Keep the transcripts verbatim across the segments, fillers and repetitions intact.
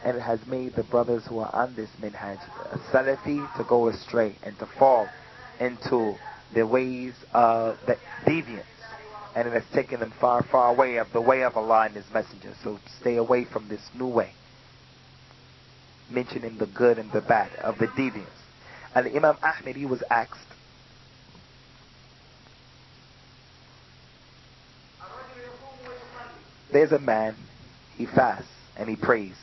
and it has made the brothers who are on this minhaj uh, Salafi to go astray and to fall into the ways of the deviance, and it has taken them far, far away of the way of Allah and His Messenger. So stay away from this new way, mentioning the good and the bad of the deviance. And Imam Ahmed, he was asked, there's a man, he fasts and he prays.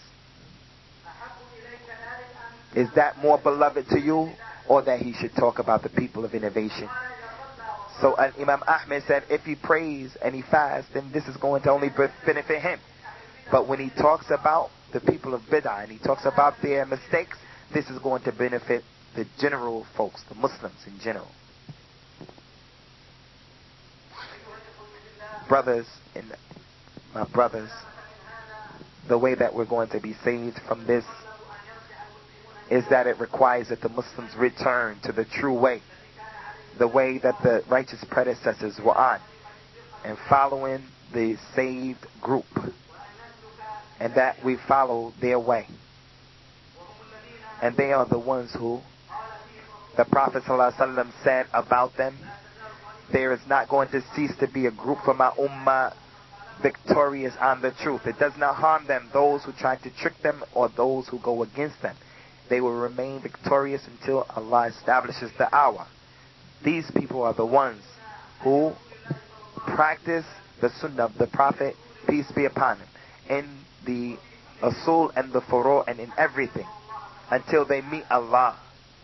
Is that more beloved to you, or that he should talk about the people of innovation? So uh, Imam Ahmed said, if he prays and he fasts, then this is going to only benefit him. But when he talks about the people of bid'ah and he talks about their mistakes, this is going to benefit the general folks, the Muslims in general. Brothers, and my brothers, the way that we're going to be saved from this is that it requires that the Muslims return to the true way, the way that the righteous predecessors were on, and following the saved group, and that we follow their way. And they are the ones who the Prophet ﷺ said about them, there is not going to cease to be a group from my ummah victorious on the truth. It does not harm them, those who try to trick them or those who go against them. They will remain victorious until Allah establishes the hour. These people are the ones who practice the sunnah of the Prophet, peace be upon him, in the usul and the furu and in everything, until they meet Allah.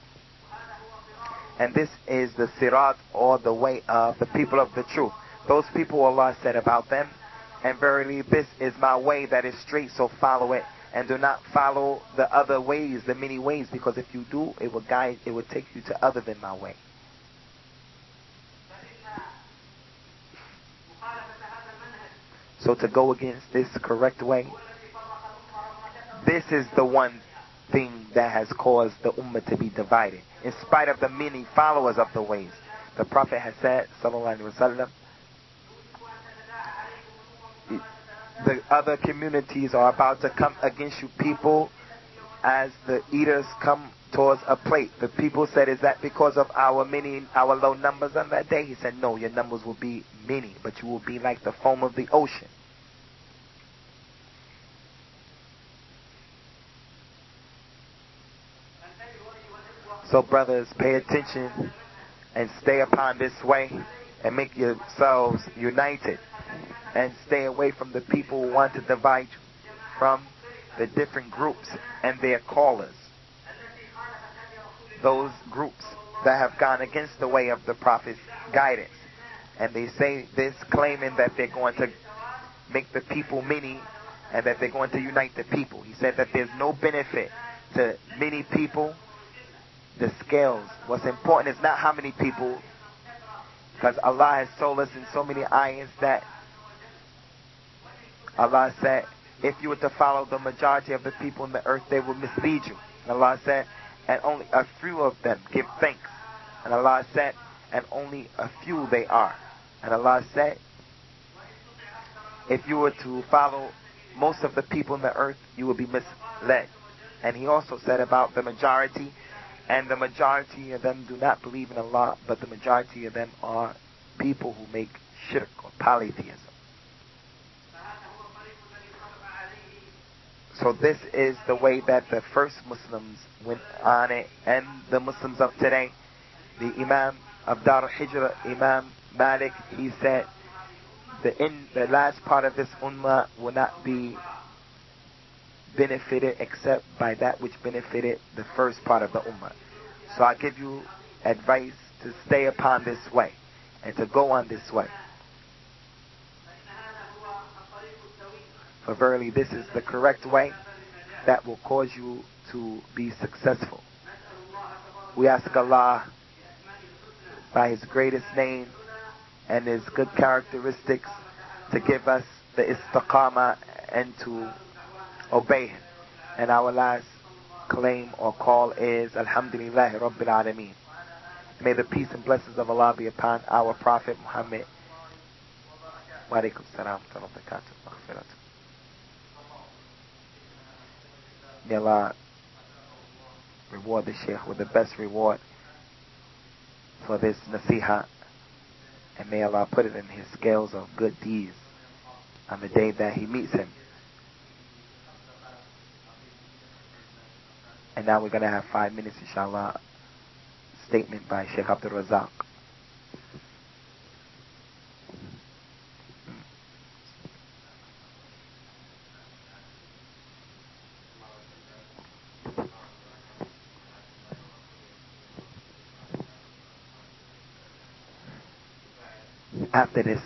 And this is the sirat, or the way of the people of the truth. Those people, Allah said about them, and verily this is my way that is straight, so follow it, and do not follow the other ways, the many ways, because if you do, it will guide, it will take you to other than my way. So to go against this correct way, this is the one thing that has caused the ummah to be divided. In spite of the many followers of the ways, the Prophet has said, sallallahu alaihi wasallam, the other communities are about to come against you people as the eaters come towards a plate. The people said, is that because of our many, our low numbers on that day? He said, no, your numbers will be many, but you will be like the foam of the ocean. So brothers, pay attention and stay upon this way and make yourselves united, and stay away from the people who want to divide you, from the different groups and their callers, those groups that have gone against the way of the Prophet's guidance. And they say this, claiming that they're going to make the people many and that they're going to unite the people. He said that there's no benefit to many people. The scales, what's important is not how many people, because Allah has told us in so many ayahs that Allah said, if you were to follow the majority of the people in the earth, they will mislead you. And Allah said, and only a few of them give thanks. And Allah said, and only a few they are. And Allah said, if you were to follow most of the people in the earth, you will be misled. And He also said about the majority, and the majority of them do not believe in Allah, but the majority of them are people who make shirk or polytheism. So this is the way that the first Muslims went on it, and the Muslims of today. The Imam of Dar al-Hijra, Imam Malik, he said, the, in, the last part of this ummah will not be benefited except by that which benefited the first part of the ummah. So I give you advice to stay upon this way and to go on this way. For verily this is the correct way that will cause you to be successful. We ask Allah by His greatest name and His good characteristics to give us the istiqamah and to obey Him. And our last claim or call is Alhamdulillahi Rabbil Alameen. May the peace and blessings of Allah be upon our Prophet Muhammad. Wa alaikum salam wa rahmatullahi wa barakatuh. May Allah reward the Shaykh with the best reward for this nasiha, and may Allah put it in his scales of good deeds on the day that he meets him. And now we're going to have five minutes, inshallah, statement by Shaykh Abdul Razak. After this,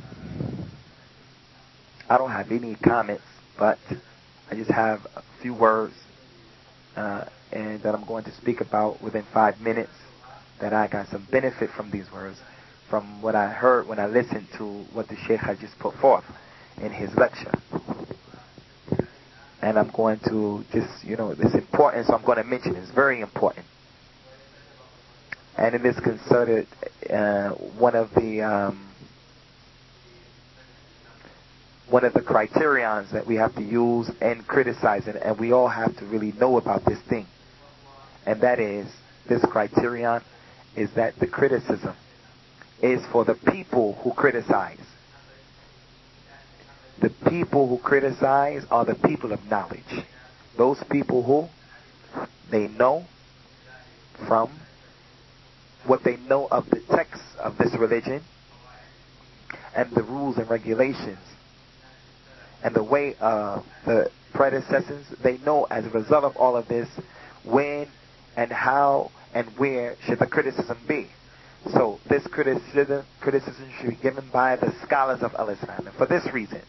I don't have any comments, but I just have a few words uh, and that I'm going to speak about within five minutes, that I got some benefit from these words, from what I heard when I listened to what the Shaykh had just put forth in his lecture. And I'm going to just, you know, it's important, so I'm going to mention it. It's very important. And it is considered uh, one of the um, one of the criterions that we have to use in criticizing, and we all have to really know about this thing. And that is, this criterion is that the criticism is for the people who criticize. The people who criticize are the people of knowledge. Those people who they know from what they know of the text of this religion and the rules and regulations and the way of the predecessors. They know as a result of all of this when and how and where should the criticism be. So this criticism, criticism should be given by the scholars of Al-Islam. And for this reason,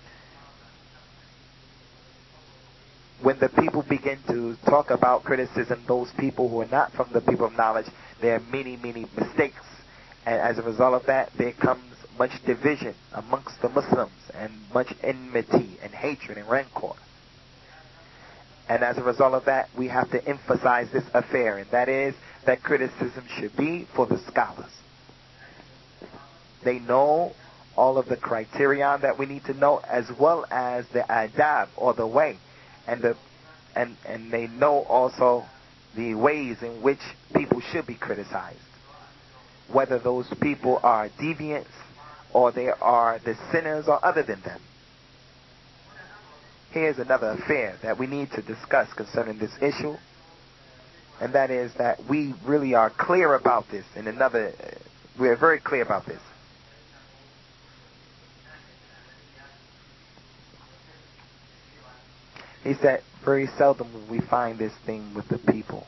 when the people begin to talk about criticism, those people who are not from the people of knowledge, there are many, many mistakes. And as a result of that, there comes much division amongst the Muslims and much enmity and hatred and rancor. And as a result of that, we have to emphasize this affair, and that is that criticism should be for the scholars. They know all of the criterion that we need to know, as well as the adab, or the way, and the and and they know also the ways in which people should be criticized, whether those people are deviants or they are the sinners or other than them. Here's another affair that we need to discuss concerning this issue, and that is that we really are clear about this. In another, we are very clear about this. He said, very seldom will we find this thing with the people.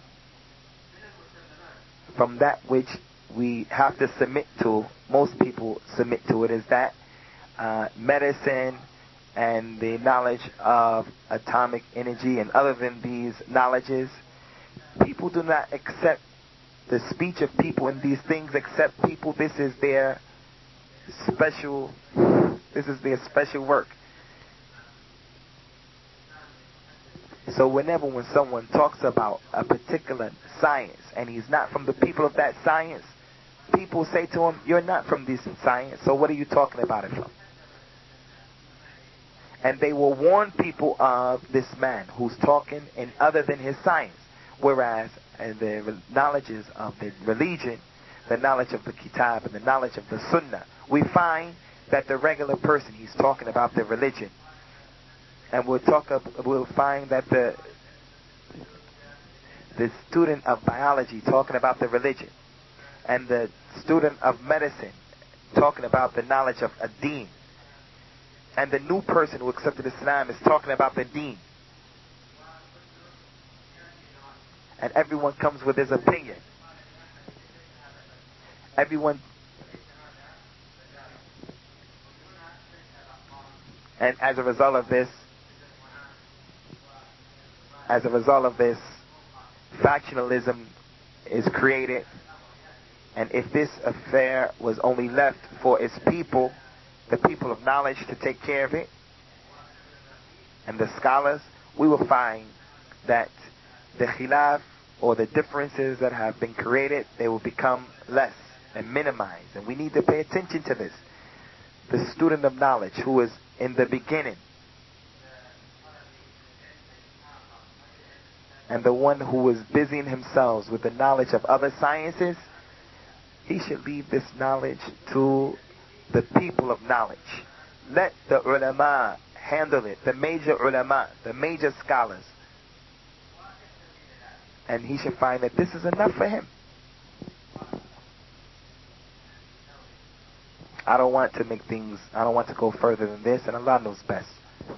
From that which we have to submit to, most people submit to it, is that uh, medicine and the knowledge of atomic energy and other than these knowledges, people do not accept the speech of people in these things, except people, this is their special, this is their special work. So whenever when someone talks about a particular science and he's not from the people of that science, people say to him, you're not from this science, so what are you talking about it from? And they will warn people of this man who's talking in other than his science. Whereas in the knowledges of the religion, the knowledge of the kitab and the knowledge of the sunnah, we find that the regular person, he's talking about the religion. And we'll talk. We'll find that the the student of biology talking about the religion, and the student of medicine talking about the knowledge of a deen, and the new person who accepted Islam is talking about the deen. And everyone comes with his opinion. Everyone. And as a result of this, As a result of this, factionalism is created. And if this affair was only left for its people, the people of knowledge, to take care of it, and the scholars, we will find that the khilaf, or the differences that have been created, they will become less and minimized. And we need to pay attention to this. The student of knowledge who is in the beginning, and the one who is busying himself with the knowledge of other sciences, he should leave this knowledge to the people of knowledge. Let the ulama handle it, the major ulama, the major scholars. And he should find that this is enough for him. I don't want to make things, I don't want to go further than this, and Allah knows best.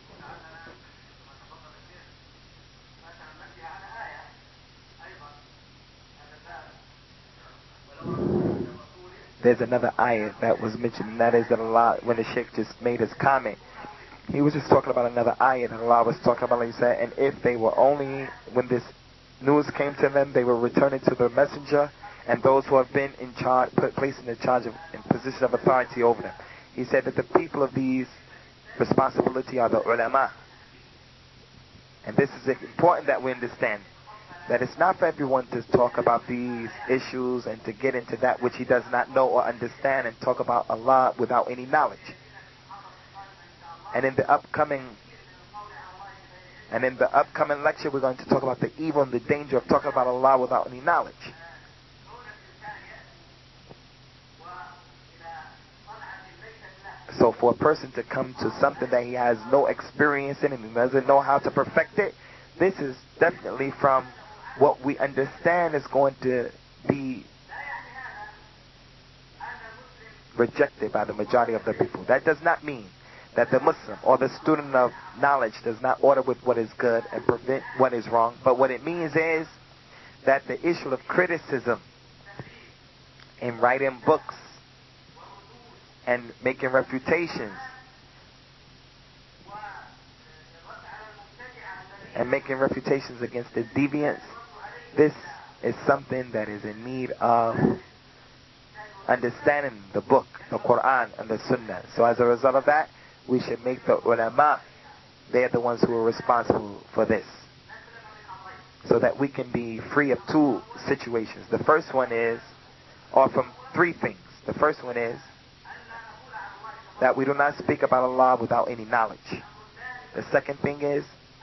There's another ayah that was mentioned, and that is that Allah, when the Sheikh just made his comment, he was just talking about another ayah that Allah was talking about, like he said, and if they were only, when this news came to them, they were returning to the messenger, and those who have been in charge, put, placed in the charge of, in position of authority over them. He said that the people of these responsibility are the ulama. And this is important that we understand, that it's not for everyone to talk about these issues and to get into that which he does not know or understand and talk about Allah without any knowledge. And in the upcoming and in the upcoming lecture, we're going to talk about the evil and the danger of talking about Allah without any knowledge. So for a person to come to something that he has no experience in and he doesn't know how to perfect it, this is definitely from what we understand is going to be rejected by the majority of the people. That does not mean that the Muslim or the student of knowledge does not order with what is good and prevent what is wrong. But what it means is that the issue of criticism in writing books and making refutations and making refutations against the deviants, this is something that is in need of understanding the book, the Quran and the Sunnah. So as a result of that, we should make the ulama, they're the ones who are responsible for this, so that we can be free of two situations. The first one is, or from three things. The first one is that we do not speak about Allah without any knowledge. The second thing is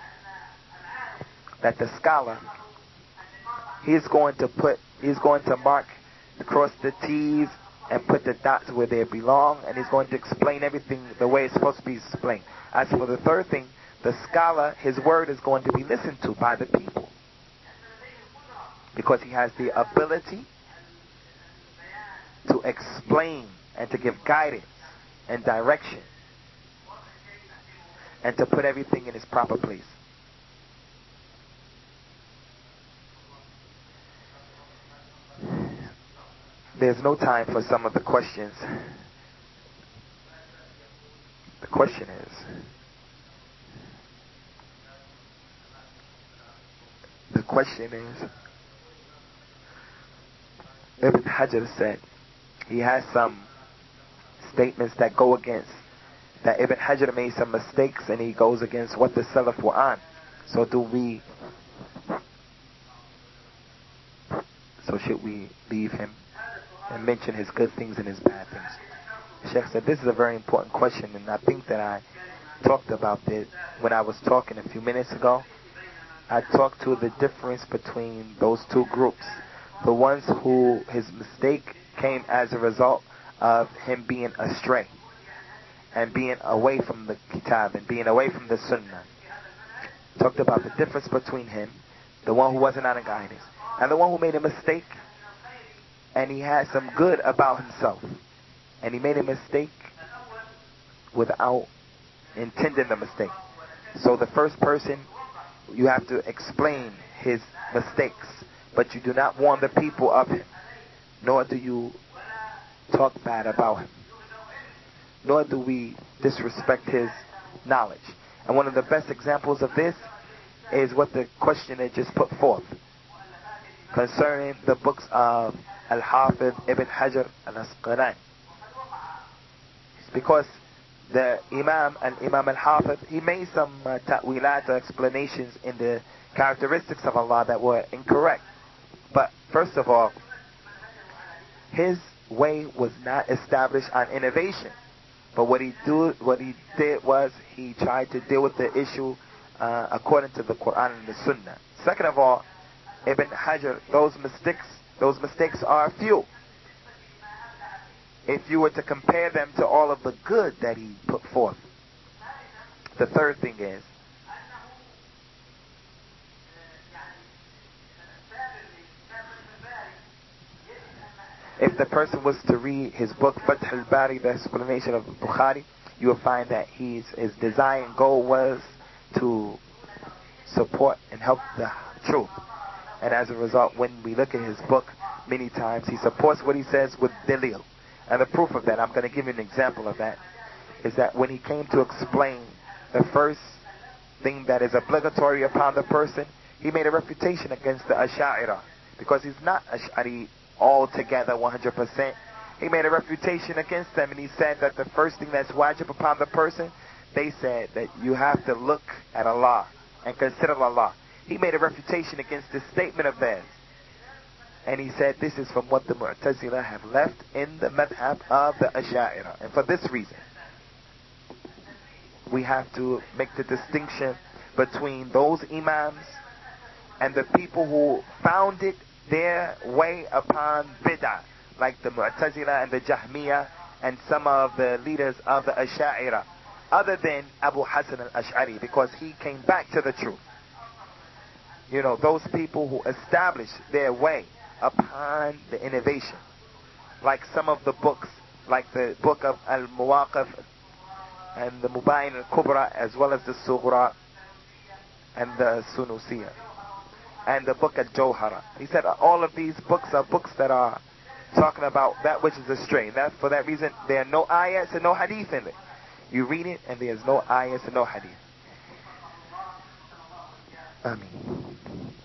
that the scholar, he's going to put, he's going to mark, cross the T's and put the dots where they belong, and he's going to explain everything the way it's supposed to be explained. As for the third thing, the scholar, his word is going to be listened to by the people, because he has the ability to explain and to give guidance and direction and to put everything in its proper place. There's no time for some of the questions. The question is, the question is, Ibn Hajar said, he has some statements that go against, that Ibn Hajar made some mistakes and he goes against what the Salaf were on. So do we, so should we leave him and mention his good things and his bad things? Sheikh said, this is a very important question, and I think that I talked about it when I was talking a few minutes ago. I talked to the difference between those two groups. The ones who his mistake came as a result of him being astray and being away from the kitab and being away from the sunnah. Talked about the difference between him, the one who wasn't on a guidance, and the one who made a mistake and he had some good about himself, and he made a mistake without intending the mistake. So the first person, you have to explain his mistakes, but you do not warn the people of him, nor do you talk bad about him, nor do we disrespect his knowledge. And one of the best examples of this is what the questioner just put forth concerning the books of Al-Hafidh Ibn Hajar Al-Asqalani. Because the Imam and Imam Al-Hafidh, he made some uh, ta'wilat or explanations in the characteristics of Allah that were incorrect. But first of all, his way was not established on innovation. But what he do, what he did was he tried to deal with the issue uh, according to the Quran and the Sunnah. Second of all, Ibn Hajar, those mistakes, those mistakes are few. If you were to compare them to all of the good that he put forth. The third thing is, if the person was to read his book Fath al-Bari, the explanation of Bukhari, you will find that he's, his desire and goal was to support and help the truth. And as a result, when we look at his book, many times he supports what he says with dalil. And the proof of that, I'm going to give you an example of that, is that when he came to explain the first thing that is obligatory upon the person, he made a refutation against the Ash'ari, because he's not Ash'ari altogether one hundred percent. He made a refutation against them, and he said that the first thing that's wajib upon the person, they said that you have to look at Allah and consider Allah. He made a refutation against this statement of theirs. And he said this is from what the Mu'tazila have left in the madhab of the Ash'ari. And for this reason, we have to make the distinction between those imams and the people who founded their way upon bid'ah, like the Mu'tazila and the Jahmiyyah and some of the leaders of the Ash'ari, other than Abu Hasan al-Ash'ari, because he came back to the truth. You know, those people who established their way upon the innovation, like some of the books, like the book of Al-Muwaqif and the Mubayin al-Kubra, as well as the Sughra and the Sunusiyya and the book al-Jawhara. He said all of these books are books that are talking about that which is astray. That, for that reason, there are no ayats and no hadith in it. You read it and there's no ayats and no hadith. Ameen.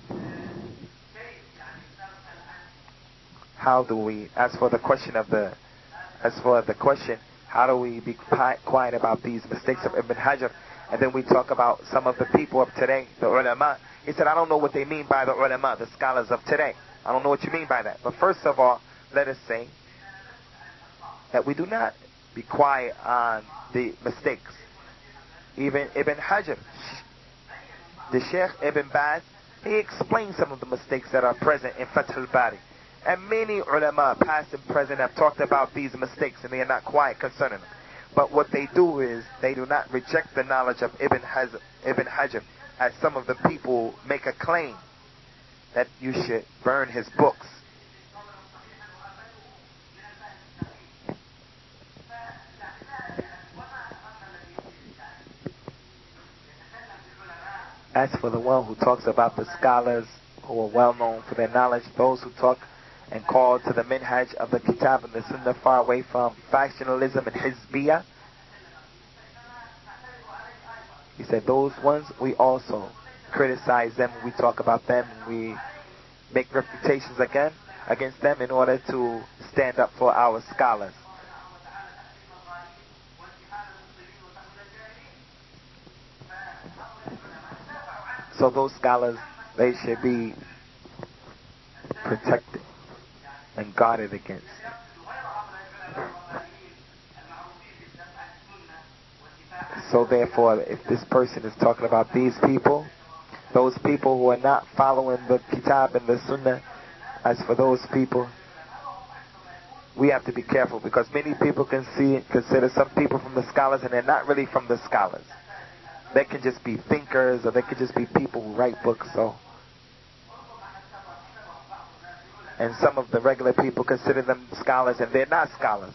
How do we, as for the question of the, as for the question, how do we be quiet about these mistakes of Ibn Hajar? And then we talk about some of the people of today, the ulama. He said, I don't know what they mean by the ulama, the scholars of today. I don't know what you mean by that. But first of all, let us say that we do not be quiet on the mistakes. Even Ibn Hajar, the Sheikh Ibn Baz, he explained some of the mistakes that are present in Fath al-Bari. And many ulama, past and present, have talked about these mistakes, and they are not quiet concerning them. But what they do is, they do not reject the knowledge of Ibn Hajar, Ibn Hajar, as some of the people make a claim that you should burn his books. As for the one who talks about the scholars who are well known for their knowledge, those who talk and call to the minhaj of the Kitab and the Sunnah, far away from factionalism and hizbiyah, he said those ones, we also criticize them, we talk about them, we make reputations again against them in order to stand up for our scholars. So those scholars, they should be protected and guarded against. So therefore, if this person is talking about these people, those people who are not following the Kitab and the Sunnah, as for those people, we have to be careful, because many people can see consider some people from the scholars, and they're not really from the scholars. They can just be thinkers, or they could just be people who write books. So, and some of the regular people consider them scholars, and they're not scholars.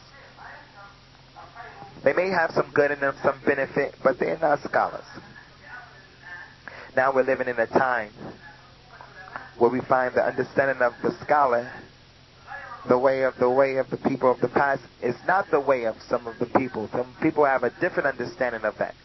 They may have some good in them, some benefit, but they're not scholars. Now we're living in a time where we find the understanding of the scholar, the way of the way of the people of the past, is not the way of some of the people. Some people have a different understanding of that.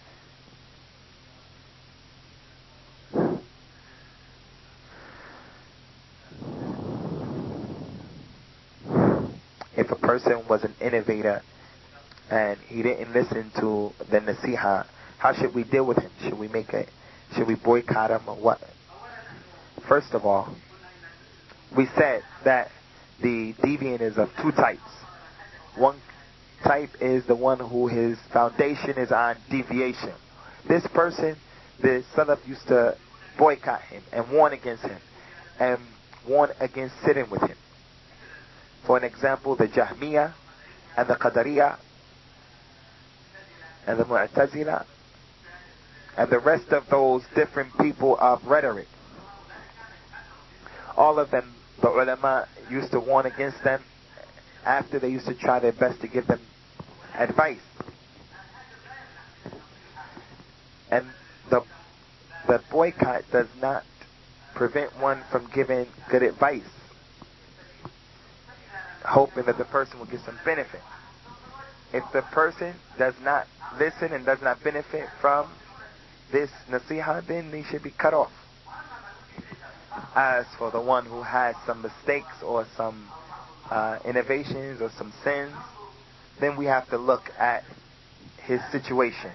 If a person was an innovator and he didn't listen to the nasiha, how should we deal with him? Should we make a, should we boycott him or what? First of all, we said that the deviant is of two types. One type is the one who his foundation is on deviation. This person the Salaf used to boycott him and warn against him and warn against sitting with him. For an example, the Jahmiyyah and the Qadariyah and the Mu'tazila and the rest of those different people of rhetoric. All of them, the ulama used to warn against them after they used to try their best to give them advice. And the the boycott does not prevent one from giving good advice, hoping that the person will get some benefit. If the person does not listen and does not benefit from this nasiha, then they should be cut off. As for the one who has some mistakes or some uh, innovations or some sins, then we have to look at his situation.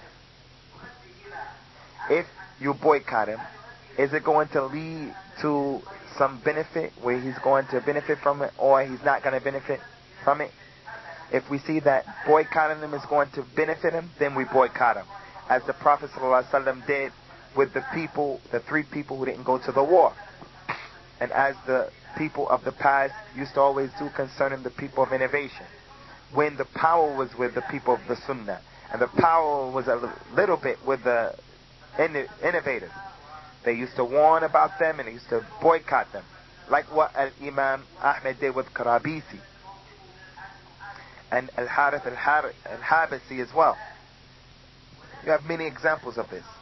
If you boycott him, is it going to lead to some benefit where he's going to benefit from it, or he's not going to benefit from it? If we see that boycotting him is going to benefit him, then we boycott him, as the Prophet ﷺ did with the people, the three people who didn't go to the war, and as the people of the past used to always do concerning the people of innovation. When the power was with the people of the Sunnah, and the power was a little bit with the innovators, they used to warn about them and they used to boycott them, like what Al-Imam Ahmed did with Karabisi and Al-Harith Al-Habasi as well. You have many examples of this.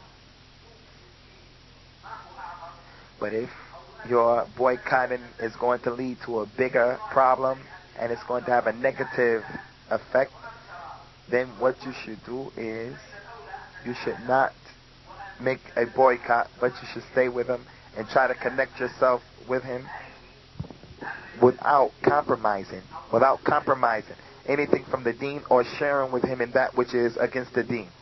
But if your boycotting is going to lead to a bigger problem and it's going to have a negative effect, then what you should do is you should not make a boycott, but you should stay with him and try to connect yourself with him without compromising, without compromising anything from the deen or sharing with him in that which is against the deen.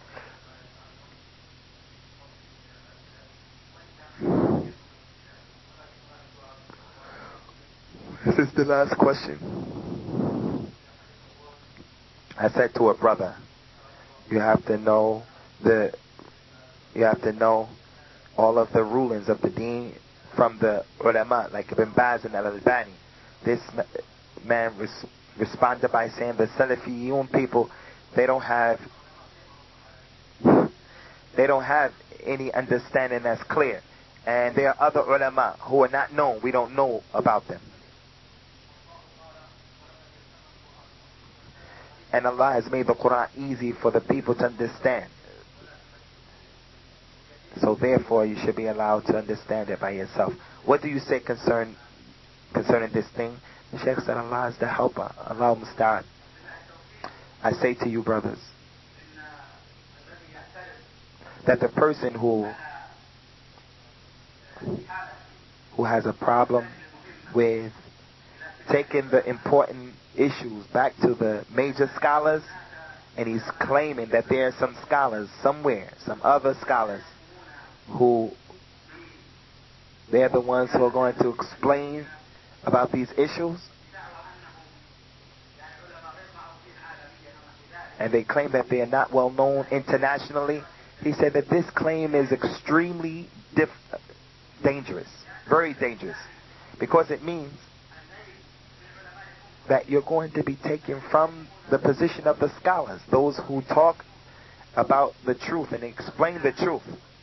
This is the last question. I said to a brother, you have to know the You have to know all of the rulings of the deen from the ulama, like Ibn Baz and Al-Albani. This man res- responded by saying the Salafiyun people, they don't have, they don't have any understanding that's clear. And there are other ulama who are not known. We don't know about them. And Allah has made the Quran easy for the people to understand. So therefore you should be allowed to understand it by yourself. What do you say concern, concerning this thing? The Shaykh said Allah is the helper. Allah musta'an. I say to you brothers, that the person who who has a problem with taking the important issues back to the major scholars, and he's claiming that there are some scholars somewhere, some other scholars, who they're the ones who are going to explain about these issues, and they claim that they are not well known internationally. He said that this claim is extremely diff- dangerous, very dangerous, because it means that you're going to be taken from the position of the scholars, those who talk about the truth and explain the truth.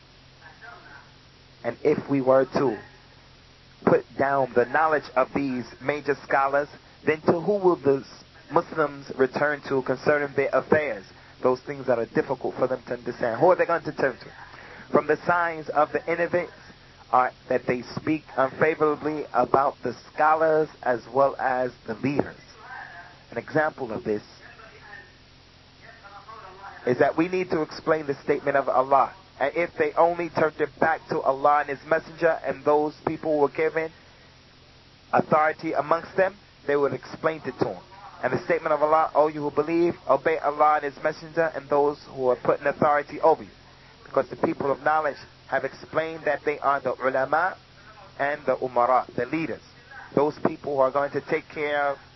And if we were to put down the knowledge of these major scholars, then to who will the Muslims return to concerning their affairs? Those things that are difficult for them to understand. Who are they going to turn to? From the signs of the innovators are that they speak unfavorably about the scholars as well as the leaders. An example of this is that we need to explain the statement of Allah. And if they only turned it back to Allah and His Messenger, and those people were given authority amongst them, they would explain it to them. And the statement of Allah, O you who believe, obey Allah and His Messenger and those who are put in authority over you. Because the people of knowledge have explained that they are the ulama and the umara, the leaders. Those people who are going to take care of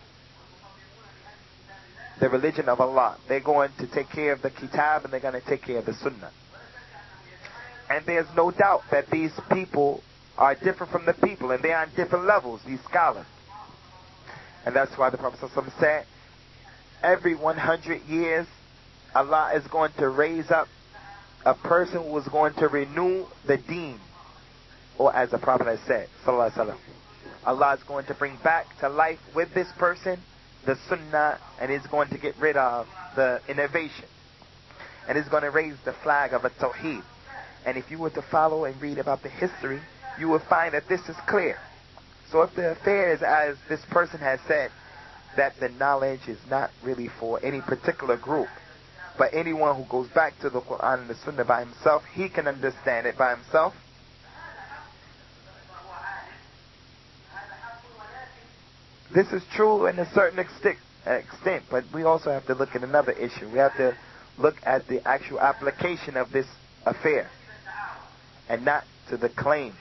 the religion of Allah. They're going to take care of the kitab and they're going to take care of the sunnah. And there's no doubt that these people are different from the people, and they are on different levels, these scholars. And that's why the Prophet ﷺ said, every one hundred years, Allah is going to raise up a person who is going to renew the deen. Or as the Prophet has said, Sallallahu Alaihi Wasallam, Allah is going to bring back to life with this person the sunnah, and is going to get rid of the innovation. And is going to raise the flag of a tawheed. And if you were to follow and read about the history, you will find that this is clear. So if the affair is as this person has said, that the knowledge is not really for any particular group, but anyone who goes back to the Quran and the Sunnah by himself, he can understand it by himself. This is true in a certain extent, extent, but we also have to look at another issue. We have to look at the actual application of this affair, and not to the claim.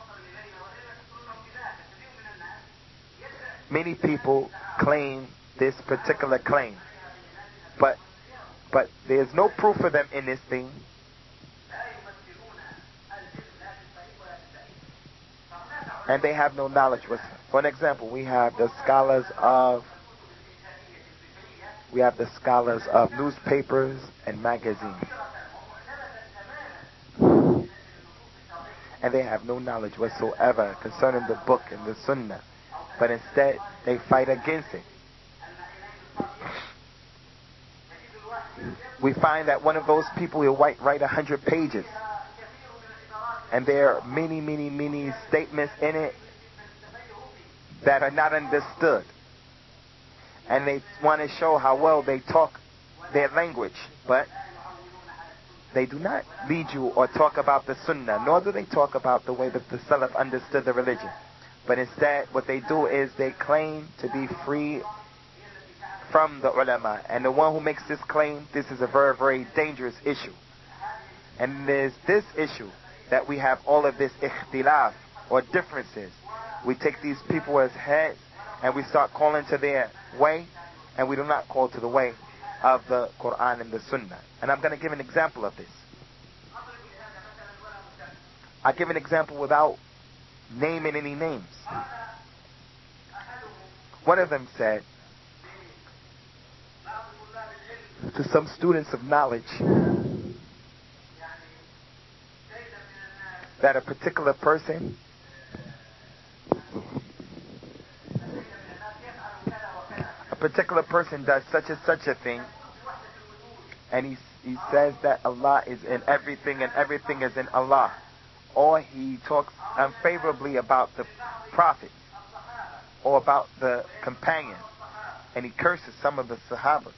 Many people claim this particular claim, but but there's no proof for them in this thing. And they have no knowledge with it. For an example, we have the scholars of we have the scholars of newspapers and magazines. And they have no knowledge whatsoever concerning the book and the sunnah. But instead, they fight against it. We find that one of those people will write a hundred pages. And there are many, many, many statements in it that are not understood. And they want to show how well they talk their language. But they do not lead you or talk about the sunnah, nor do they talk about the way that the Salaf understood the religion. But instead, what they do is they claim to be free from the ulama. And the one who makes this claim, this is a very, very dangerous issue. And there's this issue that we have all of this ikhtilaf, or differences. We take these people as heads, and we start calling to their way, and we do not call to the way of the Quran and the Sunnah. And I'm going to give an example of this. I give an example without naming any names. One of them said to some students of knowledge that a particular person a particular person does such and such a thing, and he, he says that Allah is in everything and everything is in Allah, or he talks unfavorably about the Prophet or about the companions, and he curses some of the Sahaba.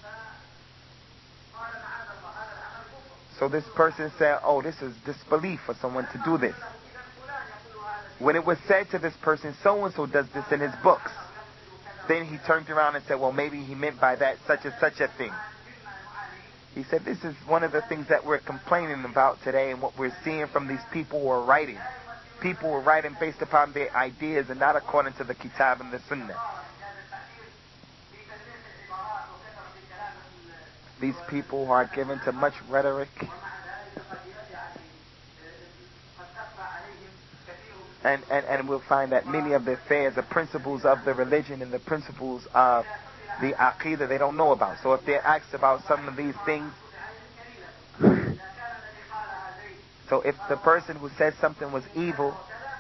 So this person said, oh, this is disbelief for someone to do this. When it was said to this person, so-and-so does this in his books, then he turned around and said, well, maybe he meant by that such and such a thing. He said, this is one of the things that we're complaining about today, and what we're seeing from these people who are writing. People who are writing based upon their ideas and not according to the Kitab and the Sunnah. These people who are given to much rhetoric, and, and, and we'll find that many of the affairs, the principles of the religion and the principles of the aqidah, they don't know about. So if they're asked about some of these things, so if the person who said something was evil,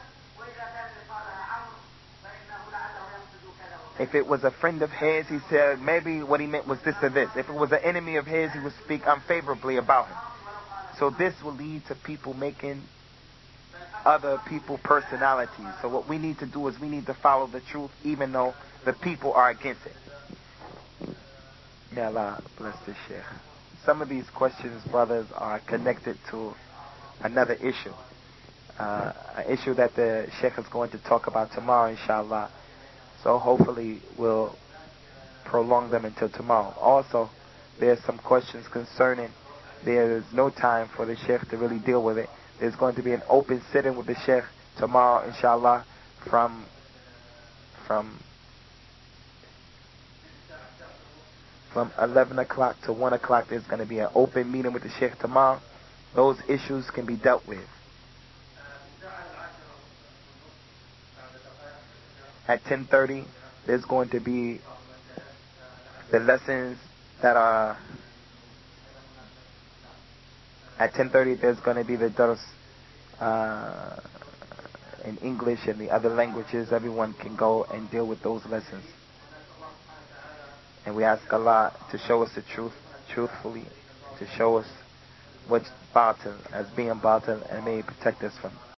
if it was a friend of his, he said maybe what he meant was this or this. If it was an enemy of his, he would speak unfavorably about him. So this will lead to people making other people personalities. So what we need to do is we need to follow the truth even though the people are against it. May Allah bless this Sheikh. Some of these questions, brothers, are connected to another issue. Uh, an issue that the Sheikh is going to talk about tomorrow, inshallah. So hopefully we'll prolong them until tomorrow. Also, there's some questions concerning, there is no time for the Sheikh to really deal with it. There's going to be an open sitting with the Sheikh tomorrow, inshallah, from from from eleven o'clock to one o'clock. There's going to be an open meeting with the Sheikh tomorrow. Those issues can be dealt with. At ten thirty, there's going to be the lessons that are... At ten thirty, there's going to be the dars uh, in English and the other languages. Everyone can go and deal with those lessons. And we ask Allah to show us the truth truthfully, to show us what's batil as being batil, and may He protect us from